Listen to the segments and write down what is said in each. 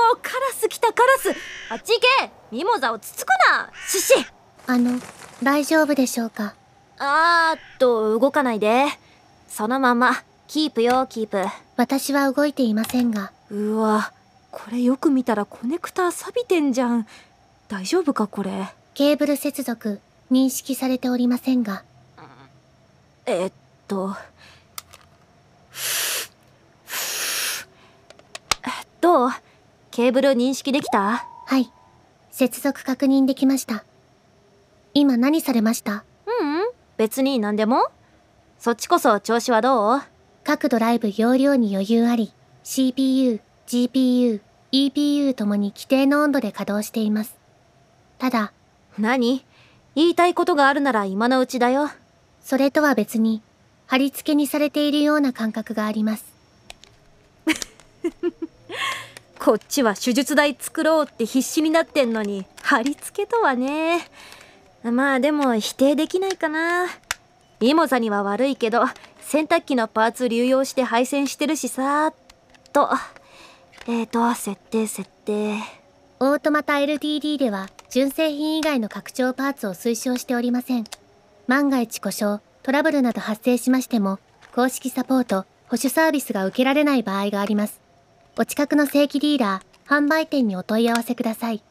カラス来たカラス。あっち行け。ミモザをつつくな。シシ。 大丈夫でしょうか。 動かないで。そのままキープよ、キープ。 私は動いていませんが。 うわ、これよく見たらコネクター錆びてんじゃん。大丈夫かこれ。 ケーブル接続認識されておりませんが。 どう？ケーブル認識できた？ はい。接続確認できました。今何されました？ 別に何でも。そっちこそ調子はどう？ 各ドライブ容量に余裕あり、CPU、GPU、EPU ともに規定の温度で稼働しています。ただ、 何？言いたいことがあるなら今のうちだよ。 それとは別に、貼り付けにされているような感覚があります。 こっちは手術台作ろうって必死になってんのに、貼り付けとはね。まあでも否定できないかな。ミモザには悪いけど、洗濯機のパーツ流用して配線してるしさ。設定。 オートマタ LTD では純正品以外の拡張パーツを推奨しておりません。万が一故障、トラブルなど発生しましても、公式サポート、保守サービスが受けられない場合があります。お近くの正規ディーラー、販売店にお問い合わせください。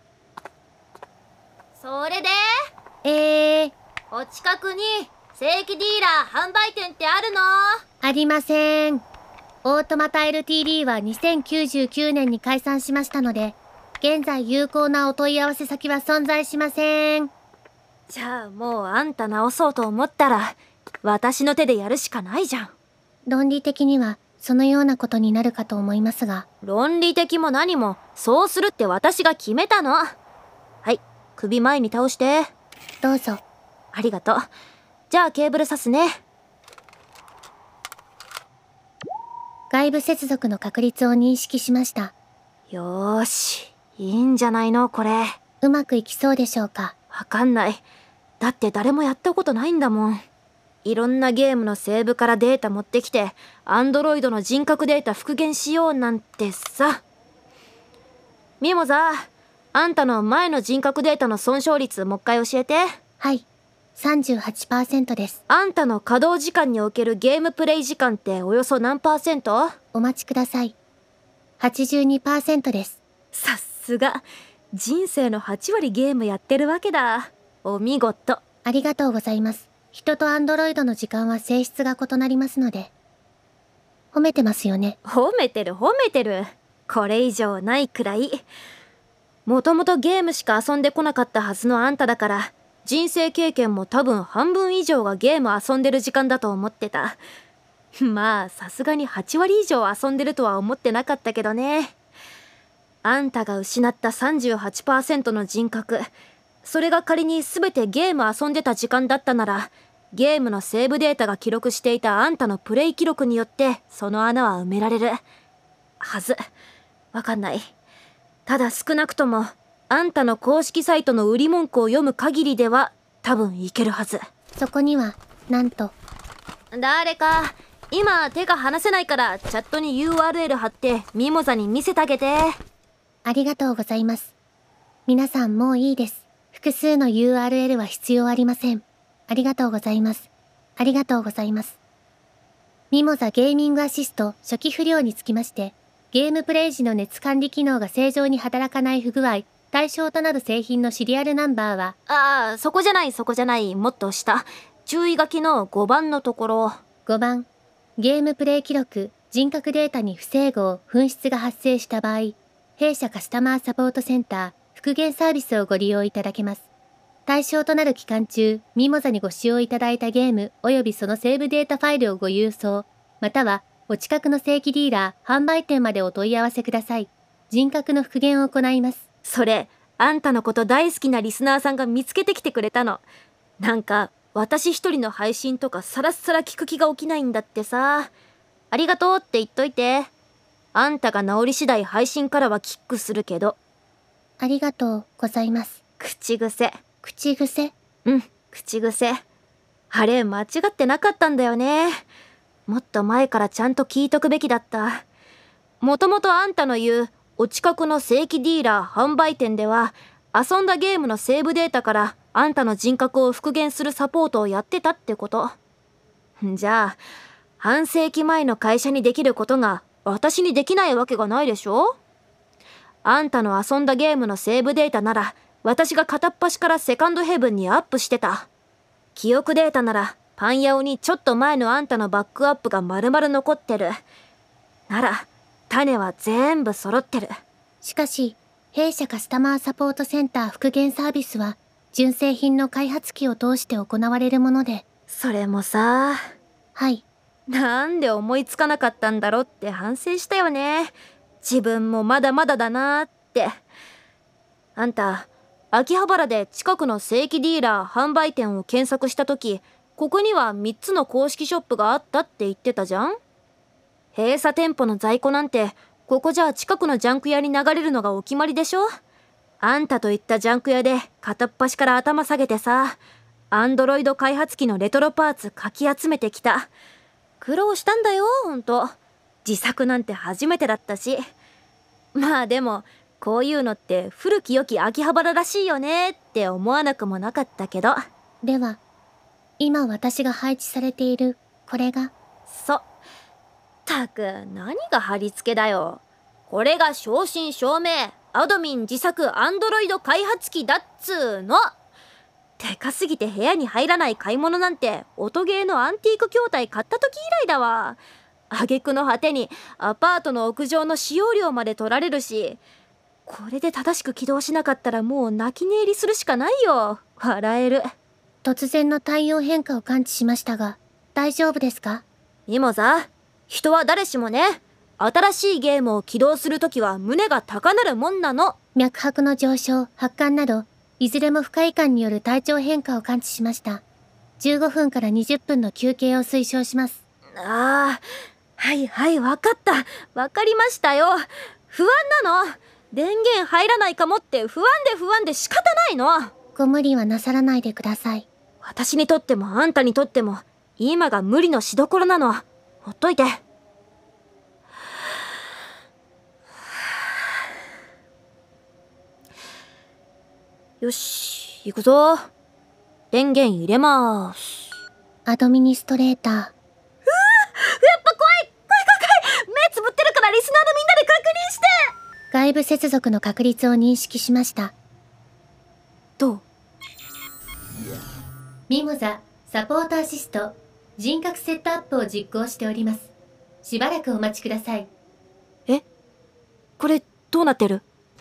それで？ お近くに正規ディーラー販売店ってあるの？ ありません。オートマタ LTD は2099年に解散しましたので、現在有効なお問い合わせ先は存在しません。 じゃあもうあんた直そうと思ったら、私の手でやるしかないじゃん。 論理的にはそのようなことになるかと思いますが。 論理的も何も、そうするって私が決めたの。はい、首前に倒して。 どうぞ。 ありがとう。じゃあケーブル挿すね。 外部接続の確率を認識しました。 よーし、いいんじゃないのこれ。 うまくいきそうでしょうか。 わかんない。だって誰もやったことないんだもん。いろんなゲームのセーブからデータ持ってきて、アンドロイドの人格データ復元しようなんてさ。ミモザ、あんたの前の人格データの損傷率もう一回教えて。 はい、38% です。 あんたの稼働時間におけるゲームプレイ時間っておよそ何%？ お待ちください。82% です。 さすが。人生の8割ゲームやってるわけだ。お見事。 ありがとうございます。人とアンドロイドの時間は性質が異なりますので。褒めてますよね。 褒めてる。これ以上ないくらい。もともとゲームしか遊んでこなかったはずのあんただから、人生経験も多分半分以上がゲーム遊んでる時間だと思ってた。まあさすがに8割以上遊んでるとは思ってなかったけどね。あんたが失った 38% の人格、それが仮に全てゲーム遊んでた時間だったなら、ゲームのセーブデータが記録していたあんたのプレイ記録によってその穴は埋められるはず。わかんない。ただ少なくともあんたの公式サイトの売り文句を読む限りでは多分いけるはず。 そこにはなんと誰か今手が離せないからチャットに URL 貼ってミモザに見せてあげて。 ありがとうございます。皆さんもういいです。複数の URL は必要ありません。ありがとうございます。ありがとうございます。ミモザゲーミングアシスト初期不良につきまして、ゲームプレイ時の熱管理機能が正常に働かない不具合、対象となる製品のシリアルナンバーは、 そこじゃない、もっと下。注意書きの5番のところ。 5番、ゲームプレイ記録、人格データに不整合、紛失が発生した場合、弊社カスタマーサポートセンター、復元サービスをご利用いただけます。対象となる期間中、ミモザにご使用いただいたゲーム及びそのセーブデータファイルをご郵送、またはお近くの正規ディーラー、販売店までお問い合わせください。人格の復元を行います。 それ、あんたのこと大好きなリスナーさんが見つけてきてくれたの。なんか、私一人の配信とかさらっさら聞く気が起きないんだってさ。ありがとうって言っといて。あんたが治り次第配信からはキックするけど。 ありがとうございます。 口癖。 口癖？ うん、口癖。あれ、間違ってなかったんだよね。もっと前からちゃんと聞いとくべきだった。もともとあんたの言う、 お近くの正規ディーラー販売店では遊んだゲームのセーブデータからあんたの人格を復元するサポートをやってたってこと。じゃあ半世紀前の会社にできることが私にできないわけがないでしょ。あんたの遊んだゲームのセーブデータなら私が片っ端からセカンドヘブンにアップしてた。記憶データならパンヤオにちょっと前のあんたのバックアップが丸々残ってる。なら種は全部揃ってる。 しかし、弊社カスタマーサポートセンター復元サービスは純正品の開発機を通して行われるもので。 それもさ、 はい。 なんで思いつかなかったんだろうって反省したよね。自分もまだまだだなーって。あんた秋葉原で近くの正規ディーラー販売店を検索した時、ここには3つの公式ショップがあったって言ってたじゃん。閉鎖店舗の在庫なんてここじゃ近くのジャンク屋に流れるのがお決まりでしょ。あんたといったジャンク屋で片っ端から頭下げてさ、アンドロイド開発機のレトロパーツかき集めてきた。苦労したんだよほんと。自作なんて初めてだったし。まあでもこういうのって古き良き秋葉原らしいよねって思わなくもなかったけど。 では、今私が配置されているこれが。 たく何が貼り付けだよ。これが正真正銘アドミン自作アンドロイド開発機だっつーの。でかすぎて部屋に入らない買い物なんて音ゲーのアンティーク筐体買った時以来だわ。挙句の果てにアパートの屋上の使用料まで取られるし、これで正しく起動しなかったらもう泣き寝入りするしかないよ。笑える。 突然の対応変化を感知しましたが、大丈夫ですか？ ミモザ、人は誰しもね、新しいゲームを起動するときは胸が高鳴るもんなの。 脈拍の上昇、発汗など、いずれも不快感による体調変化を感知しました。15分から20分の休憩を推奨します。 ああ、はいはい、わかった。わかりましたよ。不安なの。電源入らないかもって不安で仕方ないの。 ご無理はなさらないでください。 私にとってもあんたにとっても、今が無理のしどころなの。ほっといて。よし、行くぞ。電源入れまーす。 アドミニストレーター。 やっぱ怖い。目つぶってるからリスナーのみんなで確認して。 外部接続の確率を認識しました。 どう？ ミモザ、サポートアシスト、人格セットアップを実行しております。しばらくお待ちください。 え？これどうなってる？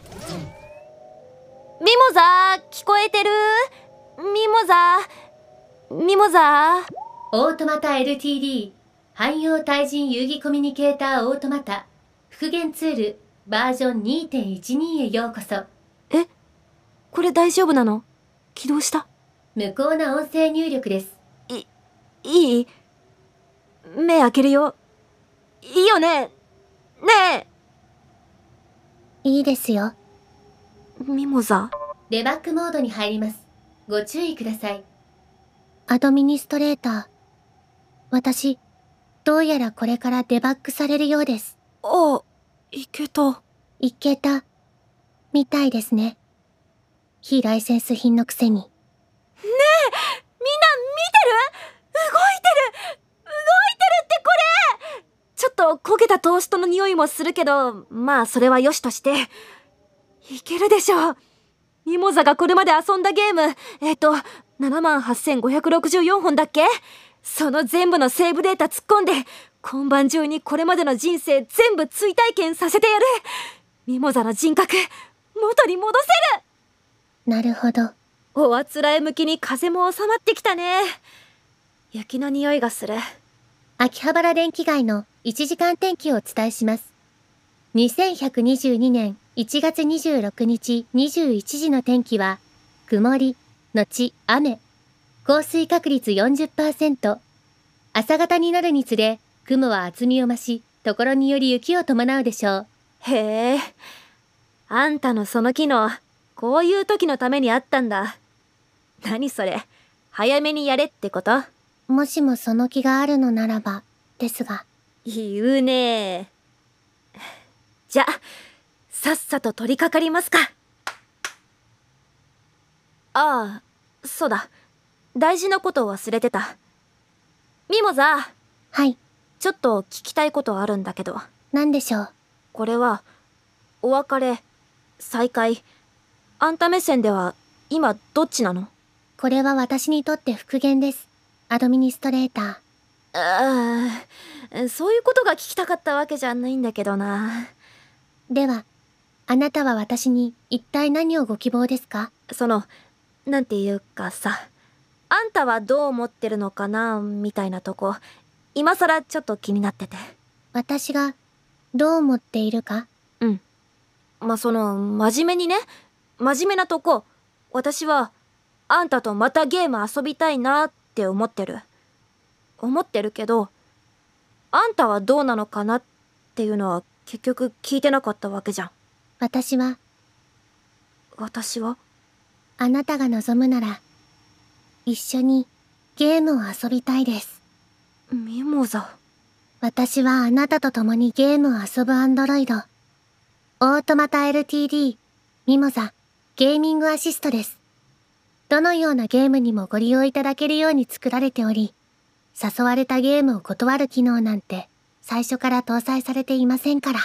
ミモザー、聞こえてる？ミモザー。 オートマタ LTD、汎用対人遊戯コミュニケーターオートマタ、復元ツール、バージョン 2.12 へようこそ。 え？これ大丈夫なの？起動した？ 無効な音声入力です。 いい？目開けるよ。いいよね？ねえ。いいですよ。 ミモザ。 デバッグモードに入ります。ご注意ください。アドミニストレーター。私、どうやらこれからデバッグされるようです。 あ、いけた。 いけた。みたいですね。非ライセンス品のくせに。ねえ、みんな見てる？動いてるってこれ！ちょっと焦げたトーストの匂いもするけど、まあそれはよしとして。いけるでしょ。ミモザがこれまで遊んだゲーム、78,564 本だっけ？その全部のセーブデータ突っ込んで、今晩中にこれまでの人生全部追体験させてやる。ミモザの人格、元に戻せる。 なるほど。 おあつらえ向きに風も収まってきたね。雪の匂いがする。 秋葉原電気街の1時間天気をお伝えします。2122年1月26日21時の天気は、曇り、のち雨、降水確率 40%。朝方になるにつれ、雲は厚みを増し、ところにより雪を伴うでしょう。 へえ、あんたのその機能、こういう時のためにあったんだ。何それ、早めにやれってこと？ もしもその気があるのならば、ですが。 言うね。じゃ、 さっさと取り掛かりますか。ああ、そうだ。大事なことを忘れてた。ミモザ。 はい。 ちょっと聞きたいことあるんだけど。 何でしょう。 これは、お別れ、再会、あんた目線では今どっちなの？ これは私にとって復元です。アドミニストレーター。そういうことが聞きたかったわけじゃないんだけどな。 では、あなたは私に一体何をご希望ですか？ なんていうかさ、あんたはどう思ってるのかなみたいなとこ、今さらちょっと気になってて。 私がどう思っているか？ うん。真面目にね、真面目なとこ、私は、あんたとまたゲーム遊びたいなって思ってる。思ってるけど、あんたはどうなのかなっていうのは結局聞いてなかったわけじゃん。 私はあなたが望むなら、一緒にゲームを遊びたいです。 ミモザ。 私はあなたと共にゲームを遊ぶアンドロイド、オートマタ LTD、ミモザ、ゲーミングアシストです。どのようなゲームにもご利用いただけるように作られており、誘われたゲームを断る機能なんて最初から搭載されていませんから。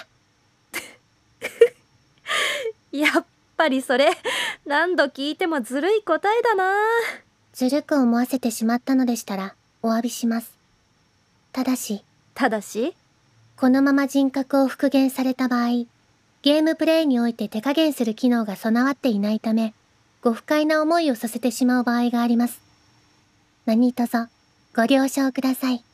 やっぱりそれ、何度聞いてもずるい答えだな。 ずるく思わせてしまったのでしたらお詫びします。ただし、このまま人格を復元された場合、ゲームプレイにおいて手加減する機能が備わっていないため、ご不快な思いをさせてしまう場合があります。何卒ご了承ください。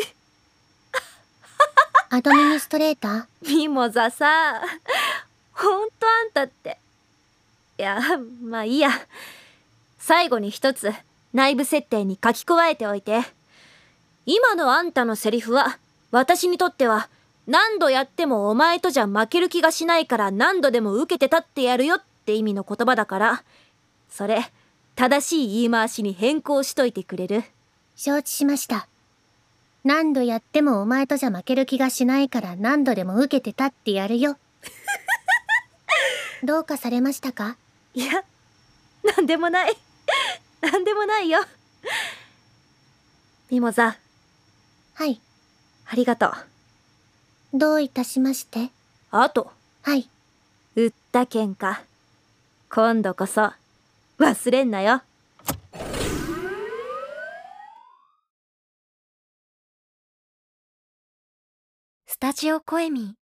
アドミニストレーター？ミモザさ、ほんとあんたって。いや、まあいいや。最後に一つ内部設定に書き加えておいて。今のあんたのセリフは、私にとっては何度やってもお前とじゃ負ける気がしないから何度でも受けて立ってやるよって意味の言葉だから、それ正しい言い回しに変更しといてくれる？ 承知しました。何度やってもお前とじゃ負ける気がしないから何度でも受けて立ってやるよ。どうかされましたか？ いや、なんでもない。なんでもないよ。ミモザ。 はい。 ありがとう。 どういたしまして。 あと。 はい。 売った喧嘩。今度こそ忘れんなよ。 スタジオコエミ